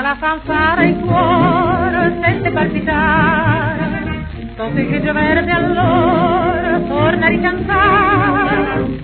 la fanfara il cuore sente palpitare, so che verde allora torna a ricantare.